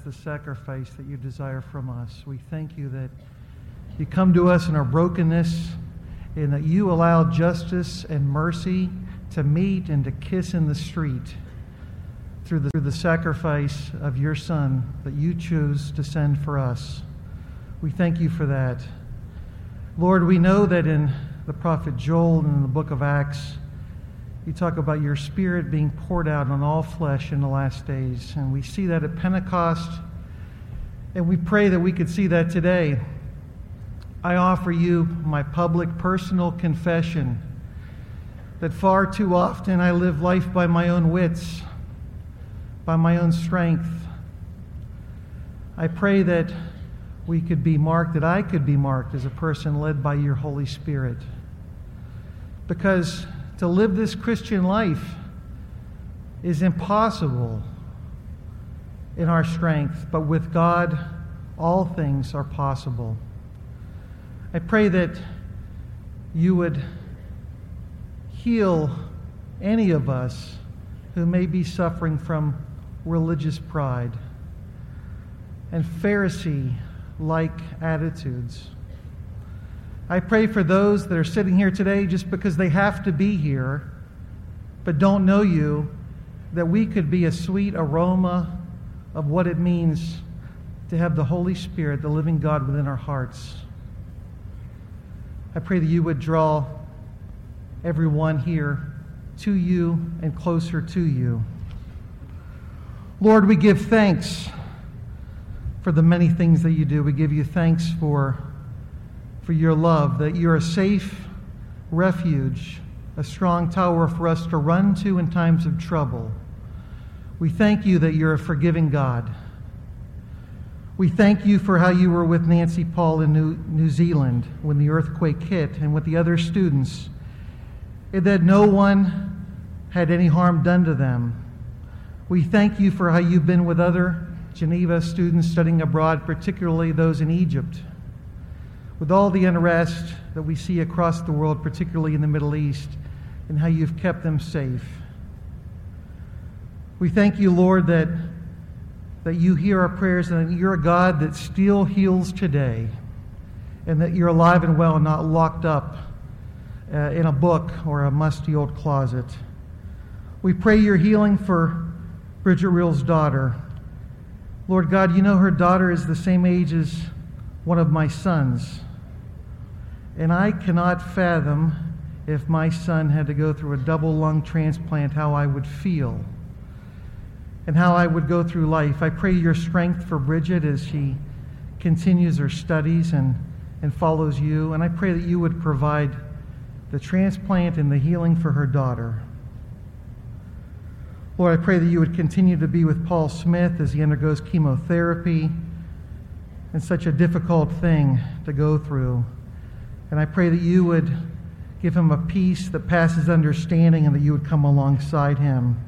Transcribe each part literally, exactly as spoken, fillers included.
the sacrifice that you desire from us. We thank you that you come to us in our brokenness and that you allow justice and mercy to meet and to kiss in the street through the, through the sacrifice of your Son that you chose to send for us. We thank you for that. Lord, we know that in the prophet Joel and in the book of Acts, you talk about your Spirit being poured out on all flesh in the last days. And we see that at Pentecost, and we pray that we could see that today. I offer you my public personal confession that far too often I live life by my own wits, by my own strength. I pray that we could be marked, that I could be marked as a person led by your Holy Spirit. Because to live this Christian life is impossible in our strength, but with God, all things are possible. I pray that you would heal any of us who may be suffering from religious pride and Pharisee-like attitudes. I pray for those that are sitting here today just because they have to be here, but don't know you, that we could be a sweet aroma of what it means to have the Holy Spirit, the living God, within our hearts. I pray that you would draw everyone here to you and closer to you. Lord, we give thanks for the many things that you do. We give you thanks for, for your love, that you're a safe refuge, a strong tower for us to run to in times of trouble. We thank you that you're a forgiving God. We thank you for how you were with Nancy Paul in New, New Zealand when the earthquake hit, and with the other students, and that no one had any harm done to them. We thank you for how you've been with other Geneva students studying abroad, particularly those in Egypt. With all the unrest that we see across the world, particularly in the Middle East, and how you've kept them safe. We thank you, Lord, that that you hear our prayers and that you're a God that still heals today, and that you're alive and well and not locked up uh, in a book or a musty old closet. We pray your healing for Bridget Reel's daughter. Lord God, you know her daughter is the same age as one of my sons, and I cannot fathom if my son had to go through a double lung transplant how I would feel and how I would go through life. I pray your strength for Bridget as she continues her studies and, and follows you. And I pray that you would provide the transplant and the healing for her daughter. Lord, I pray that you would continue to be with Paul Smith as he undergoes chemotherapy, and such a difficult thing to go through. And I pray that you would give him a peace that passes understanding, and that you would come alongside him.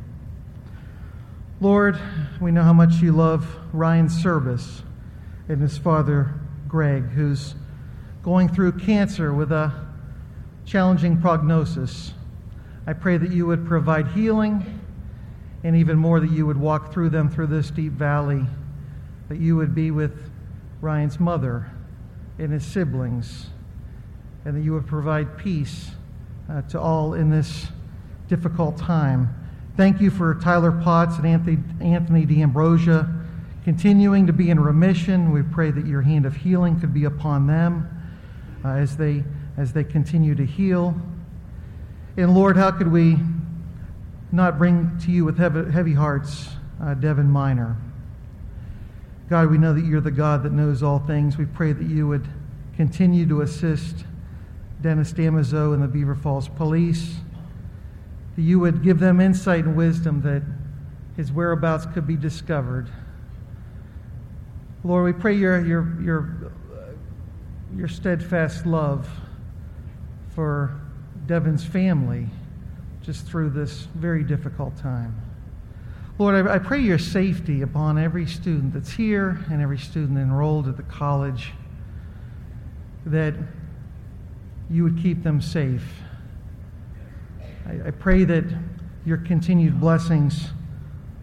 Lord, we know how much you love Ryan Service and his father, Greg, who's going through cancer with a challenging prognosis. I pray that you would provide healing, and even more that you would walk through them through this deep valley, that you would be with Ryan's mother and his siblings, and that you would provide peace uh, to all in this difficult time. Thank you for Tyler Potts and Anthony, Anthony D'Ambrosia continuing to be in remission. We pray that your hand of healing could be upon them uh, as they as they continue to heal. And Lord, how could we not bring to you with heavy, heavy hearts uh, Devin Minor? God, we know that you're the God that knows all things. We pray that you would continue to assist Dennis Damazo and the Beaver Falls Police, that you would give them insight and wisdom that his whereabouts could be discovered. Lord, we pray your your your your steadfast love for Devin's family just through this very difficult time. Lord, I, I pray your safety upon every student that's here and every student enrolled at the college, that you would keep them safe. I, I pray that your continued blessings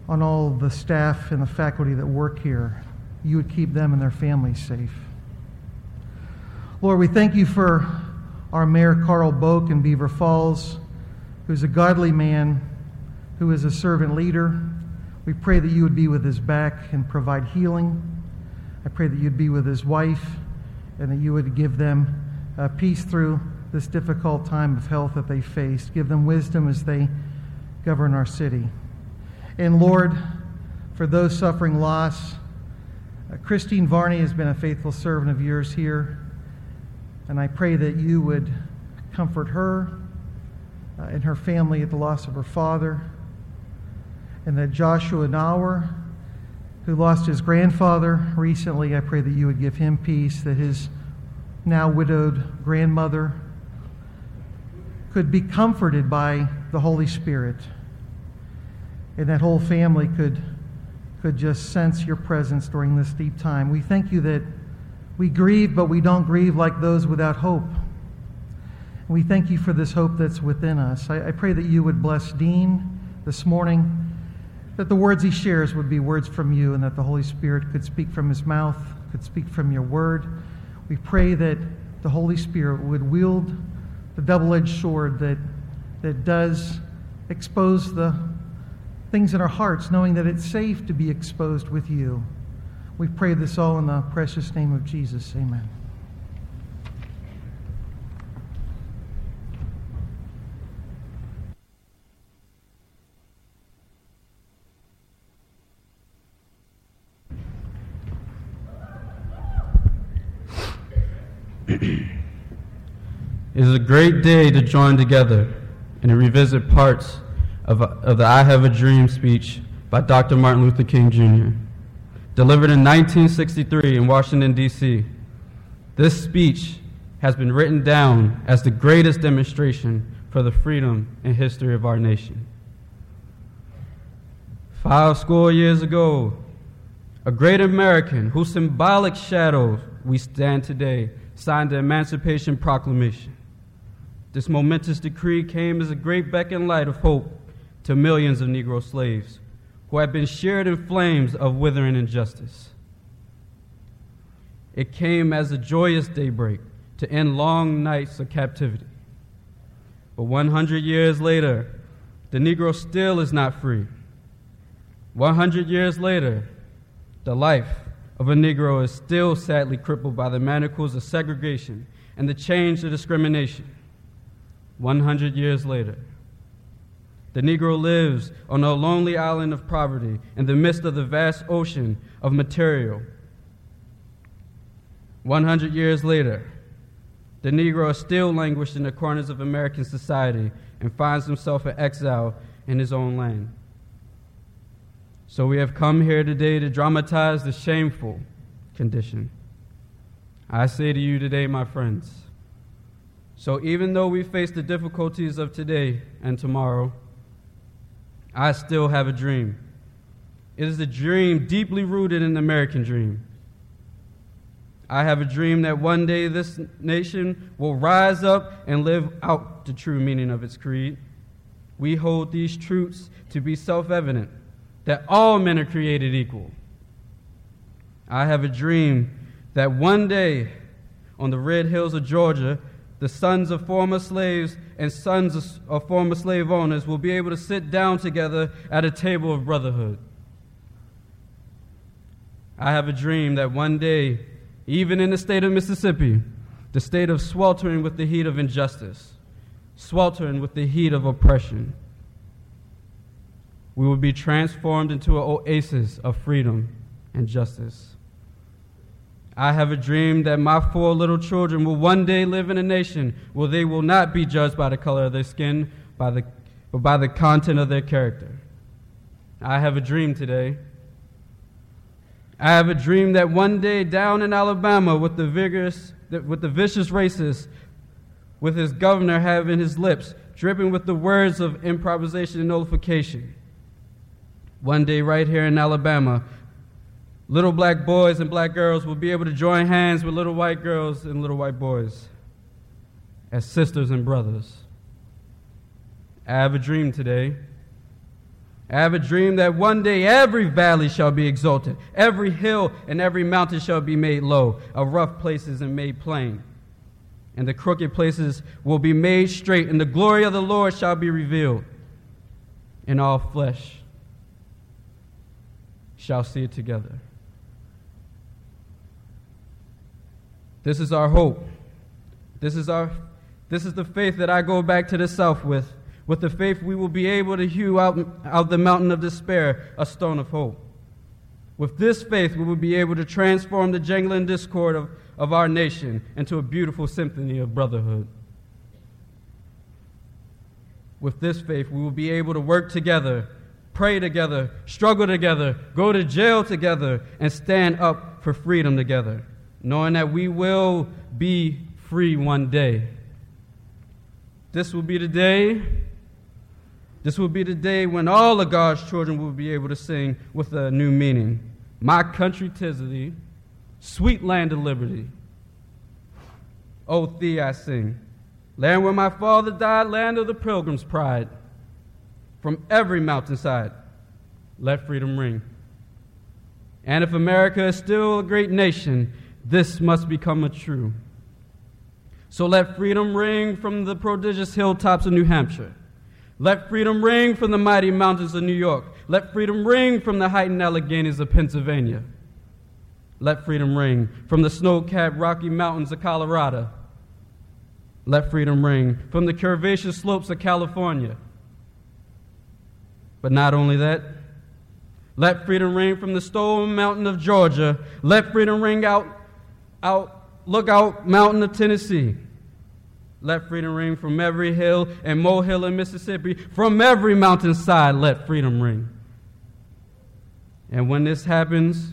on all the staff and the faculty that work here. You would keep them and their families safe. Lord, we thank you for our Mayor Carl Boak in Beaver Falls, who's a godly man, who is a servant leader. We pray that you would be with his back and provide healing. I pray that you'd be with his wife and that you would give them uh, peace through this difficult time of health that they face. Give them wisdom as they govern our city. And Lord, for those suffering loss, uh, Christine Varney has been a faithful servant of yours here. And I pray that you would comfort her uh, and her family at the loss of her father. And that Joshua Nauer, who lost his grandfather recently, I pray that you would give him peace, that his now widowed grandmother could be comforted by the Holy Spirit, and that whole family could, could just sense your presence during this deep time. We thank you that we grieve, but we don't grieve like those without hope. And we thank you for this hope that's within us. I, I pray that you would bless Dean this morning, that the words he shares would be words from you, and that the Holy Spirit could speak from his mouth, could speak from your word. We pray that the Holy Spirit would wield the double-edged sword that, that does expose the things in our hearts, knowing that it's safe to be exposed with you. We pray this all in the precious name of Jesus. Amen. It is a great day to join together and to revisit parts of, of the I Have a Dream speech by Doctor Martin Luther King Junior Delivered in nineteen sixty-three in Washington, D C This speech has been written down as the greatest demonstration for the freedom and history of our nation. Five score years ago, a great American whose symbolic shadow we stand today signed the Emancipation Proclamation. This momentous decree came as a great beacon light of hope to millions of Negro slaves who had been seared in flames of withering injustice. It came as a joyous daybreak to end long nights of captivity. But one hundred years later, the Negro still is not free. one hundred years later, the life of a Negro is still sadly crippled by the manacles of segregation and the chains of discrimination. one hundred years later, the Negro lives on a lonely island of poverty in the midst of the vast ocean of material. one hundred years later, the Negro is still languished in the corners of American society and finds himself in exile in his own land. So we have come here today to dramatize the shameful condition. I say to you today, my friends, so even though we face the difficulties of today and tomorrow, I still have a dream. It is a dream deeply rooted in the American dream. I have a dream that one day this nation will rise up and live out the true meaning of its creed. We hold these truths to be self-evident, that all men are created equal. I have a dream that one day on the red hills of Georgia, the sons of former slaves and sons of, of former slave owners will be able to sit down together at a table of brotherhood. I have a dream that one day, even in the state of Mississippi, the state of sweltering with the heat of injustice, sweltering with the heat of oppression, we will be transformed into an oasis of freedom and justice. I have a dream that my four little children will one day live in a nation where they will not be judged by the color of their skin, by the, but by the content of their character. I have a dream today. I have a dream that one day down in Alabama with the vigorous, with the vicious racist, with his governor having his lips dripping with the words of improvisation and nullification, one day right here in Alabama, little black boys and black girls will be able to join hands with little white girls and little white boys as sisters and brothers. I have a dream today. I have a dream that one day every valley shall be exalted, every hill and every mountain shall be made low, of rough places and made plain. And the crooked places will be made straight, and the glory of the Lord shall be revealed. And all flesh shall see it together. This is our hope. This is our this is the faith that I go back to the south with. With the faith we will be able to hew out, out the mountain of despair a stone of hope. With this faith we will be able to transform the jangling discord of, of our nation into a beautiful symphony of brotherhood. With this faith we will be able to work together, pray together, struggle together, go to jail together, and stand up for freedom together, knowing that we will be free one day. This will be the day This will be the day when all of God's children will be able to sing with a new meaning. My country 'tis of thee, sweet land of liberty. O thee I sing, land where my father died, land of the pilgrim's pride. From every mountainside, let freedom ring. And if America is still a great nation, this must become a true. So let freedom ring from the prodigious hilltops of New Hampshire. Let freedom ring from the mighty mountains of New York. Let freedom ring from the heightened Alleghenies of Pennsylvania. Let freedom ring from the snow-capped Rocky Mountains of Colorado. Let freedom ring from the curvaceous slopes of California. But not only that, let freedom ring from the Stone Mountain of Georgia. Let freedom ring out, out, Lookout Mountain of Tennessee. Let freedom ring from every hill and molehill in Mississippi. From every mountainside, let freedom ring. And when this happens,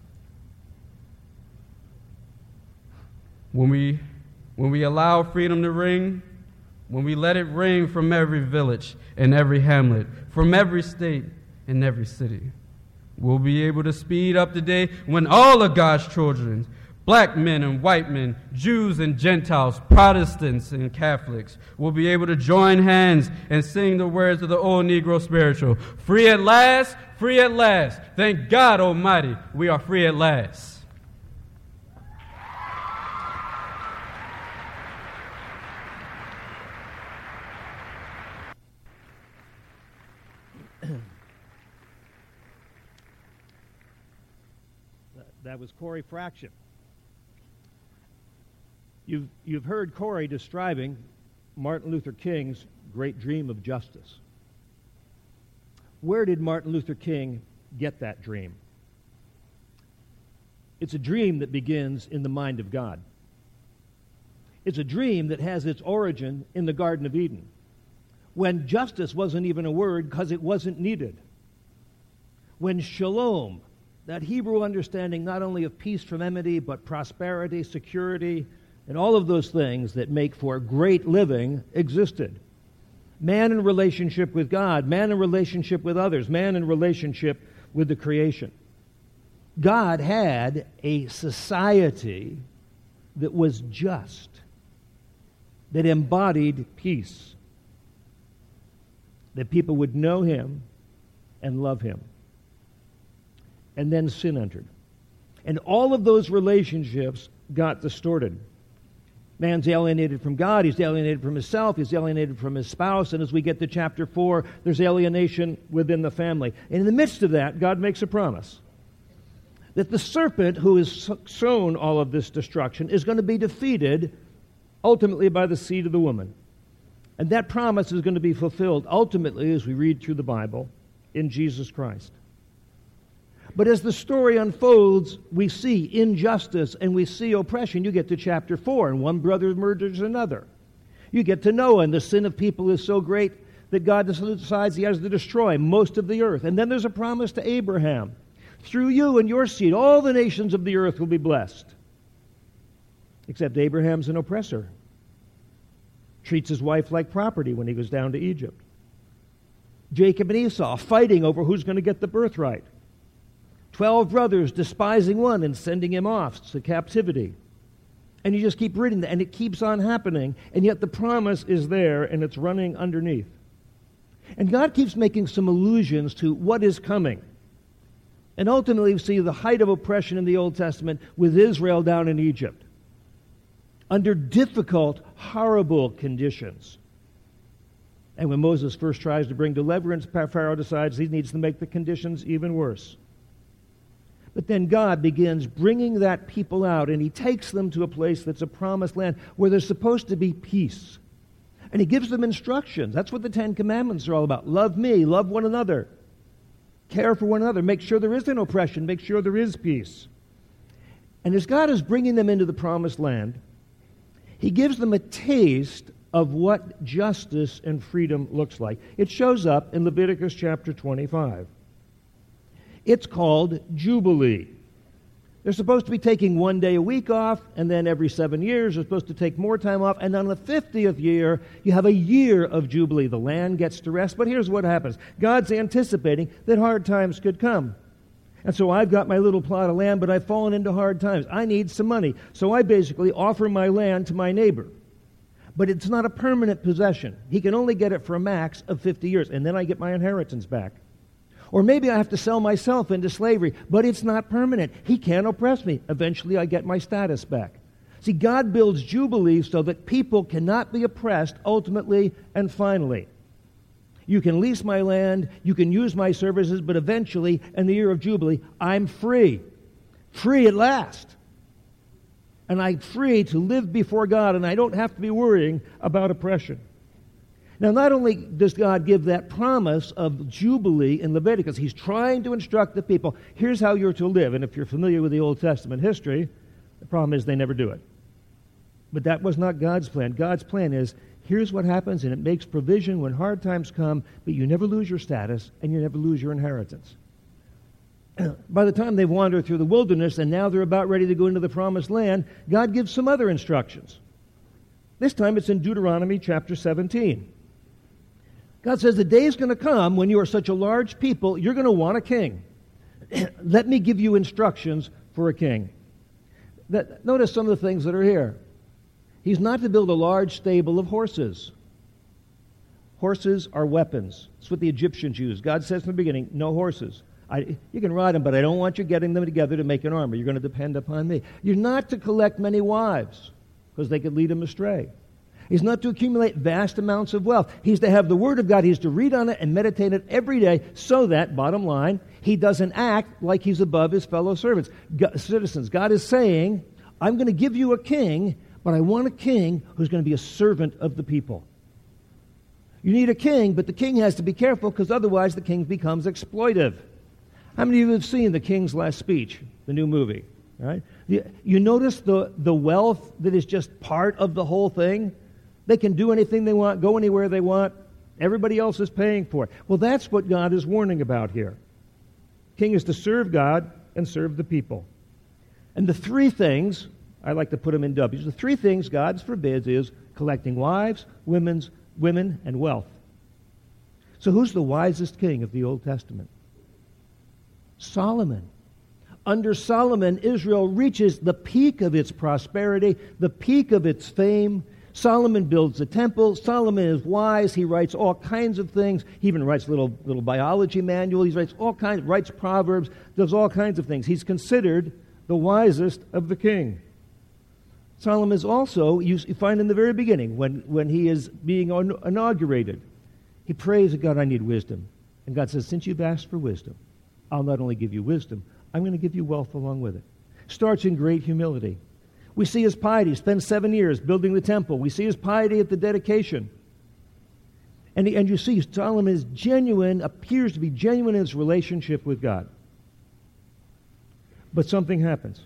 when we, when we allow freedom to ring, when we let it ring from every village and every hamlet, from every state and every city, we'll be able to speed up the day when all of God's children, black men and white men, Jews and Gentiles, Protestants and Catholics, will be able to join hands and sing the words of the old Negro spiritual. Free at last, free at last. Thank God Almighty, we are free at last. That was Corey Fraction. You've, you've heard Corey describing Martin Luther King's great dream of justice. Where did Martin Luther King get that dream? It's a dream that begins in the mind of God. It's a dream that has its origin in the Garden of Eden, when justice wasn't even a word because it wasn't needed. When shalom, that Hebrew understanding not only of peace from enmity, but prosperity, security, and all of those things that make for great living existed. Man in relationship with God, man in relationship with others, man in relationship with the creation. God had a society that was just, that embodied peace, that people would know Him and love Him. And then sin entered. And all of those relationships got distorted. Man's alienated from God, he's alienated from himself, he's alienated from his spouse, and as we get to chapter four, there's alienation within the family. And in the midst of that, God makes a promise that the serpent who has sown all of this destruction is going to be defeated ultimately by the seed of the woman. And that promise is going to be fulfilled ultimately, as we read through the Bible, in Jesus Christ. But as the story unfolds, we see injustice and we see oppression. You get to chapter four, and one brother murders another. You get to Noah, and the sin of people is so great that God decides He has to destroy most of the earth. And then there's a promise to Abraham. Through you and your seed, all the nations of the earth will be blessed. Except Abraham's an oppressor. Treats his wife like property when he goes down to Egypt. Jacob and Esau fighting over who's going to get the birthright. Twelve brothers despising one and sending him off to captivity. And you just keep reading that, and it keeps on happening, and yet the promise is there, and it's running underneath. And God keeps making some allusions to what is coming. And ultimately, we see the height of oppression in the Old Testament with Israel down in Egypt, under difficult, horrible conditions. And when Moses first tries to bring deliverance, Pharaoh decides he needs to make the conditions even worse. But then God begins bringing that people out, and he takes them to a place that's a promised land where there's supposed to be peace. And he gives them instructions. That's what the Ten Commandments are all about. Love me, love one another, care for one another, make sure there isn't oppression, make sure there is peace. And as God is bringing them into the promised land, he gives them a taste of what justice and freedom looks like. It shows up in Leviticus chapter twenty-five. It's called Jubilee. They're supposed to be taking one day a week off, and then every seven years they're supposed to take more time off, and on the fiftieth year, you have a year of Jubilee. The land gets to rest, but here's what happens. God's anticipating that hard times could come. And so I've got my little plot of land, but I've fallen into hard times. I need some money. So I basically offer my land to my neighbor. But it's not a permanent possession. He can only get it for a max of fifty years, and then I get my inheritance back. Or maybe I have to sell myself into slavery, but it's not permanent. He can't oppress me. Eventually I get my status back. See, God builds Jubilee so that people cannot be oppressed ultimately and finally. You can lease my land, you can use my services, but eventually, in the year of Jubilee, I'm free. Free at last. And I'm free to live before God, and I don't have to be worrying about oppression. Now, not only does God give that promise of Jubilee in Leviticus, he's trying to instruct the people, here's how you're to live. And if you're familiar with the Old Testament history, the problem is they never do it. But that was not God's plan. God's plan is, here's what happens, and it makes provision when hard times come, but you never lose your status, and you never lose your inheritance. By the time they've wandered through the wilderness, and now they're about ready to go into the promised land, God gives some other instructions. This time it's in Deuteronomy chapter seventeen. God says, the day is going to come when you are such a large people, you're going to want a king. Let me give you instructions for a king. That, notice some of the things that are here. He's not to build a large stable of horses. Horses are weapons. That's what the Egyptians used. God says from the beginning, no horses. I, you can ride them, but I don't want you getting them together to make an army. You're going to depend upon me. You're not to collect many wives, because they could lead him astray. He's not to accumulate vast amounts of wealth. He's to have the Word of God. He's to read on it and meditate it every day so that, bottom line, he doesn't act like he's above his fellow servants, God, citizens. God is saying, I'm going to give you a king, but I want a king who's going to be a servant of the people. You need a king, but the king has to be careful because otherwise the king becomes exploitive. How many of you have seen The King's Last Speech, the new movie? Right? You, you notice the, the wealth that is just part of the whole thing? They can do anything they want, go anywhere they want. Everybody else is paying for it. Well, that's what God is warning about here. King is to serve God and serve the people. And the three things, I like to put them in W's, the three things God forbids is collecting wives, women's, women, and wealth. So who's the wisest king of the Old Testament? Solomon. Under Solomon, Israel reaches the peak of its prosperity, the peak of its fame. Solomon builds the temple. Solomon is wise. He writes all kinds of things. He even writes little little biology manual. He writes all kinds, writes proverbs, does all kinds of things. He's considered the wisest of the king. Solomon is also, you find in the very beginning, when, when he is being inaugurated, he prays to God, I need wisdom. And God says, since you've asked for wisdom, I'll not only give you wisdom, I'm going to give you wealth along with it. Starts in great humility. We see his piety. He spends seven years building the temple. We see his piety at the dedication. And, he, and you see Solomon is genuine, appears to be genuine in his relationship with God. But something happens.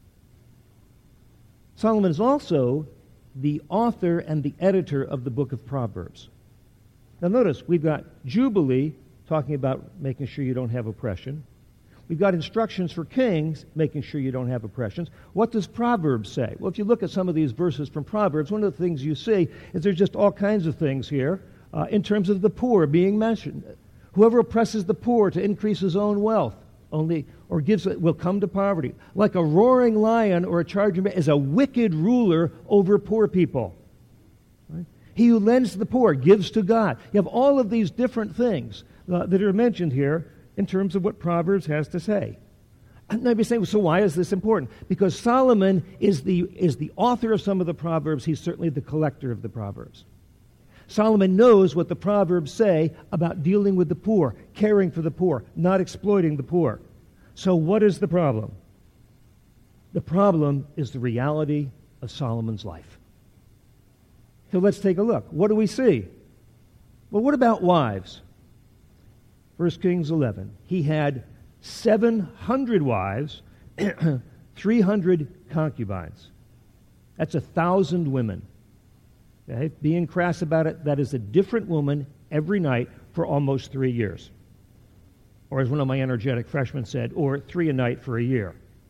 Solomon is also the author and the editor of the book of Proverbs. Now notice, we've got Jubilee, talking about making sure you don't have oppression. We've got instructions for kings, making sure you don't have oppressions. What does Proverbs say? Well, if you look at some of these verses from Proverbs, one of the things you see is there's just all kinds of things here uh, in terms of the poor being mentioned. Whoever oppresses the poor to increase his own wealth only or gives it will come to poverty. Like a roaring lion or a charging bear is a wicked ruler over poor people. Right? He who lends to the poor gives to God. You have all of these different things uh, that are mentioned here in terms of what Proverbs has to say. And I'd be saying, so why is this important? Because Solomon is the, is the author of some of the Proverbs. He's certainly the collector of the Proverbs. Solomon knows what the Proverbs say about dealing with the poor, caring for the poor, not exploiting the poor. So what is the problem? The problem is the reality of Solomon's life. So let's take a look. What do we see? Well, what about wives? First Kings eleven. He had seven hundred wives, three hundred concubines. That's a thousand women. Okay? Being crass about it, that is a different woman every night for almost three years. Or as one of my energetic freshmen said, or three a night for a year.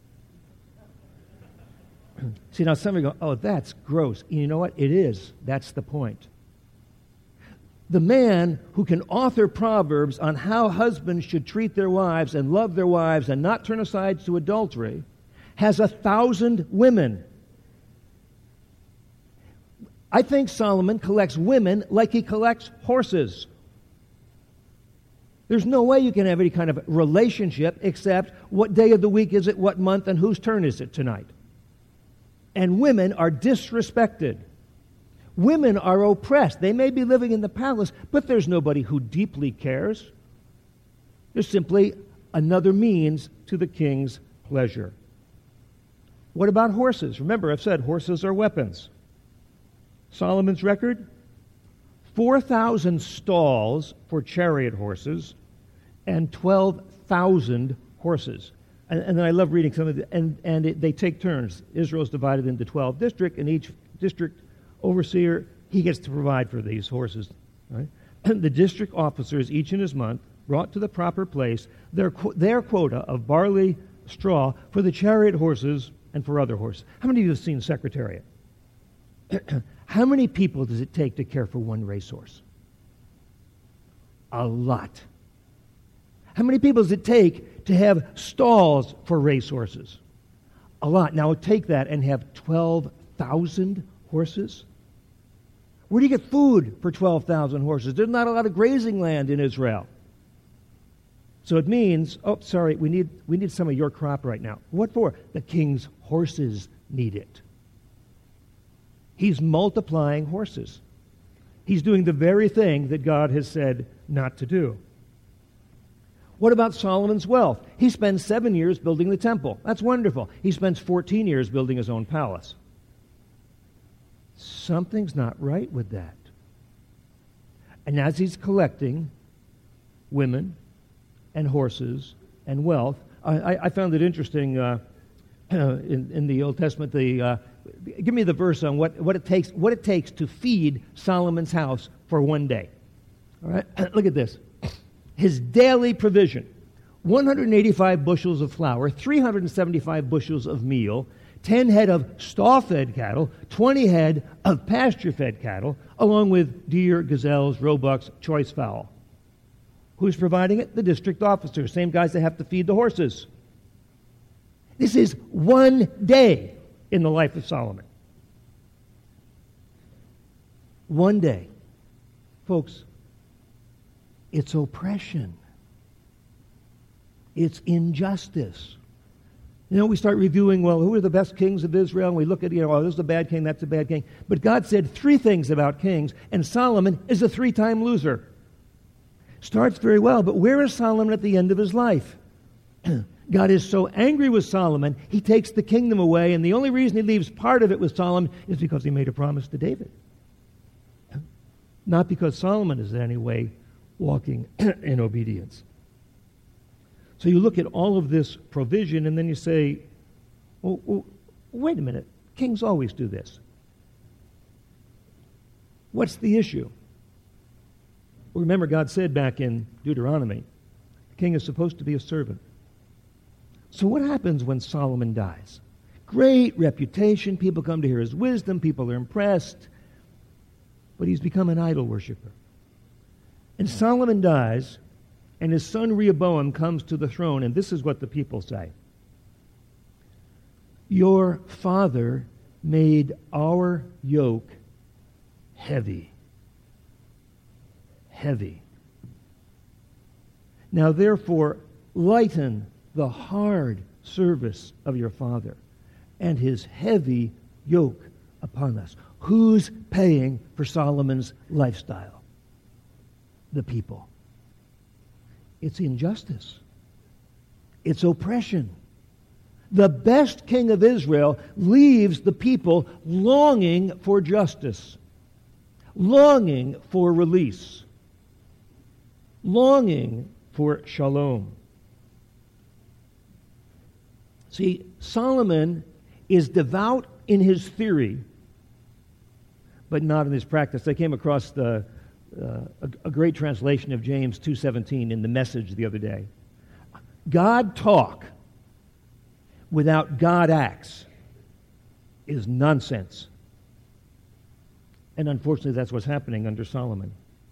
See, now some of you go, oh, that's gross. You know what? It is. That's the point. The man who can author Proverbs on how husbands should treat their wives and love their wives and not turn aside to adultery has a thousand women. I think Solomon collects women like he collects horses. There's no way you can have any kind of relationship except what day of the week is it, what month, and whose turn is it tonight. And women are disrespected. Women are oppressed. They may be living in the palace, but there's nobody who deeply cares. There's simply another means to the king's pleasure. What about horses? Remember, I've said horses are weapons. Solomon's record, four thousand stalls for chariot horses and twelve thousand horses. And, and then I love reading some of the, and, and it, they take turns. Israel's divided into twelve districts, and each district overseer, he gets to provide for these horses. Right? And the district officers, each in his month, brought to the proper place their, their quota of barley straw for the chariot horses and for other horses. How many of you have seen Secretariat? How many people does it take to care for one racehorse? A lot. How many people does it take to have stalls for racehorses? A lot. Now take that and have twelve thousand horses. Where do you get food for twelve thousand horses? There's not a lot of grazing land in Israel. So it means, oh, sorry, we need, we need some of your crop right now. What for? The king's horses need it. He's multiplying horses. He's doing the very thing that God has said not to do. What about Solomon's wealth? He spends seven years building the temple. That's wonderful. He spends fourteen years building his own palace. Something's not right with that. And as he's collecting women and horses and wealth, I, I found it interesting uh, in, in the Old Testament, the... Uh, Give me the verse on what, what it takes what it takes to feed Solomon's house for one day. All right? Look at this. His daily provision, one hundred eighty-five bushels of flour, three hundred seventy-five bushels of meal, ten head of stall-fed cattle, twenty head of pasture-fed cattle, along with deer, gazelles, roebucks, choice fowl. Who's providing it? The district officers, same guys that have to feed the horses. This is one day in the life of Solomon. One day. Folks, it's oppression. It's injustice. You know, we start reviewing, well, who are the best kings of Israel? And we look at, you know, oh, this is a bad king, that's a bad king. But God said three things about kings, and Solomon is a three-time loser. Starts very well, but where is Solomon at the end of his life? God is so angry with Solomon, he takes the kingdom away, and the only reason he leaves part of it with Solomon is because he made a promise to David. Not because Solomon is in any way walking in obedience. So you look at all of this provision, and then you say, well, well, wait a minute, kings always do this. What's the issue? Well, remember, God said back in Deuteronomy, the king is supposed to be a servant. So what happens when Solomon dies? Great reputation. People come to hear his wisdom. People are impressed. But he's become an idol worshiper. And Solomon dies, and his son Rehoboam comes to the throne, and this is what the people say. Your father made our yoke heavy. heavy. Now therefore, lighten the hard service of your father and his heavy yoke upon us. Who's paying for Solomon's lifestyle? The people. It's injustice. It's oppression. The best king of Israel leaves the people longing for justice, longing for release, longing for shalom. See, Solomon is devout in his theory, but not in his practice. I came across the, uh, a, a great translation of James two seventeen in the Message the other day. God talk without God acts is nonsense. And unfortunately, that's what's happening under Solomon.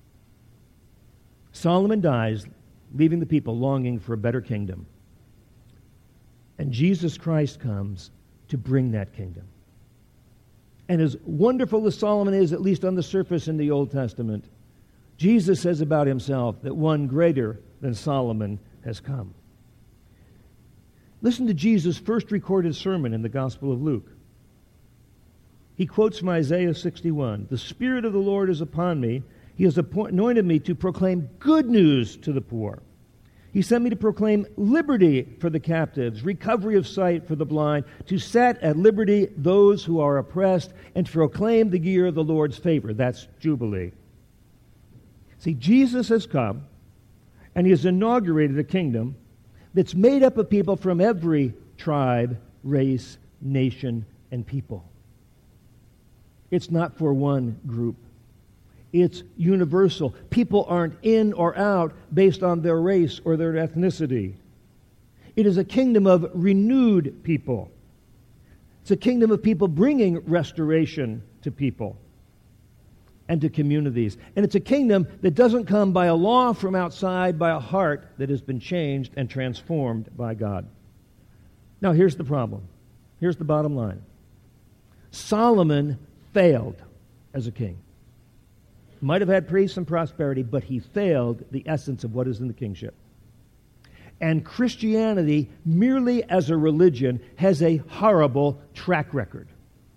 Solomon dies, leaving the people longing for a better kingdom. And Jesus Christ comes to bring that kingdom. And as wonderful as Solomon is, at least on the surface in the Old Testament, Jesus says about himself that one greater than Solomon has come. Listen to Jesus' first recorded sermon in the Gospel of Luke. He quotes from Isaiah sixty-one, "The Spirit of the Lord is upon me. He has anointed me to proclaim good news to the poor. He sent me to proclaim liberty for the captives, recovery of sight for the blind, to set at liberty those who are oppressed, and to proclaim the year of the Lord's favor." That's Jubilee. See, Jesus has come, and he has inaugurated a kingdom that's made up of people from every tribe, race, nation, and people. It's not for one group. It's universal. People aren't in or out based on their race or their ethnicity. It is a kingdom of renewed people. It's a kingdom of people bringing restoration to people and to communities. And it's a kingdom that doesn't come by a law from outside, by a heart that has been changed and transformed by God. Now, here's the problem. Here's the bottom line. Solomon failed as a king. Might have had peace and prosperity, but he failed the essence of what is in the kingship. And Christianity, merely as a religion, has a horrible track record.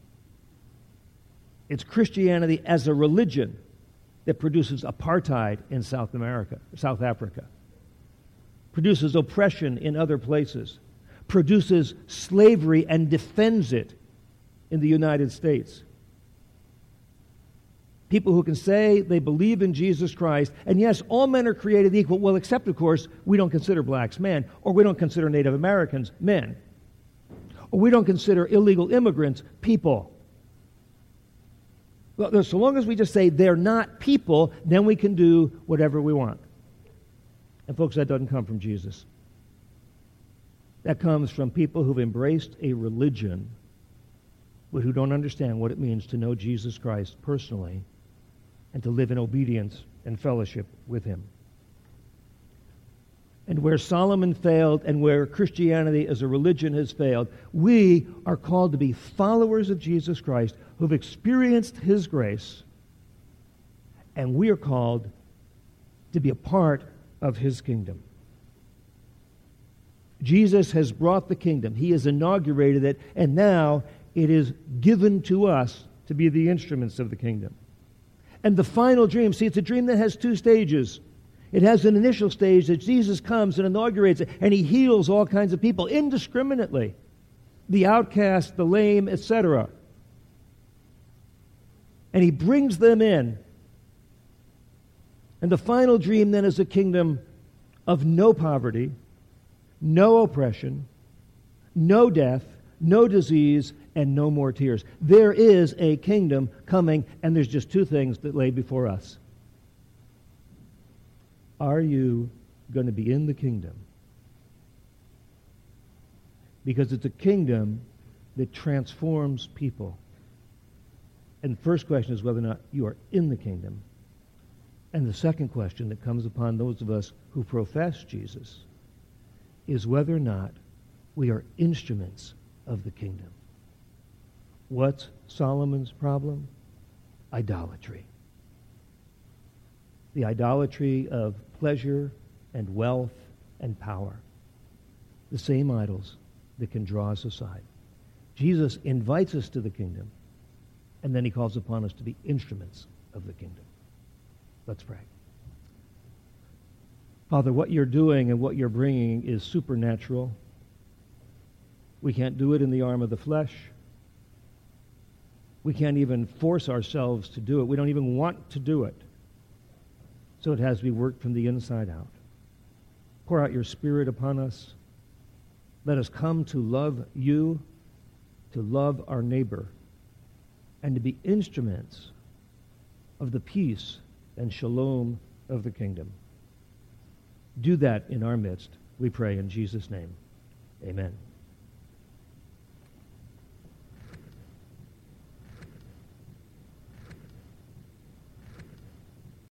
It's Christianity as a religion that produces apartheid in South America, South Africa, produces oppression in other places, produces slavery and defends it in the United States. People who can say they believe in Jesus Christ, and yes, all men are created equal, well, except, of course, we don't consider blacks men, or we don't consider Native Americans men, or we don't consider illegal immigrants people. Well, so long as we just say they're not people, then we can do whatever we want. And folks, that doesn't come from Jesus. That comes from people who've embraced a religion, but who don't understand what it means to know Jesus Christ personally and to live in obedience and fellowship with him. And where Solomon failed and where Christianity as a religion has failed, we are called to be followers of Jesus Christ who've experienced his grace, and we are called to be a part of his kingdom. Jesus has brought the kingdom. He has inaugurated it, and now it is given to us to be the instruments of the kingdom. And the final dream, see, it's a dream that has two stages. It has an initial stage that Jesus comes and inaugurates it, and he heals all kinds of people indiscriminately. The outcast, the lame, et cetera. And he brings them in. And the final dream then is a kingdom of no poverty, no oppression, no death, no disease, and no more tears. There is a kingdom coming, and there's just two things that lay before us. Are you going to be in the kingdom? Because it's a kingdom that transforms people. And the first question is whether or not you are in the kingdom. And the second question that comes upon those of us who profess Jesus is whether or not we are instruments of the kingdom. What's Solomon's problem? Idolatry. the idolatry of pleasure and wealth and power, the same idols that can draw us aside. Jesus invites us to the kingdom, and then he calls upon us to be instruments of the kingdom. Let's pray. Father, what you're doing and what you're bringing is supernatural. We can't do it in the arm of the flesh. We can't even force ourselves to do it. We don't even want to do it. So it has to be worked from the inside out. Pour out your Spirit upon us. Let us come to love you, to love our neighbor, and to be instruments of the peace and shalom of the kingdom. Do that in our midst, we pray in Jesus' name. Amen.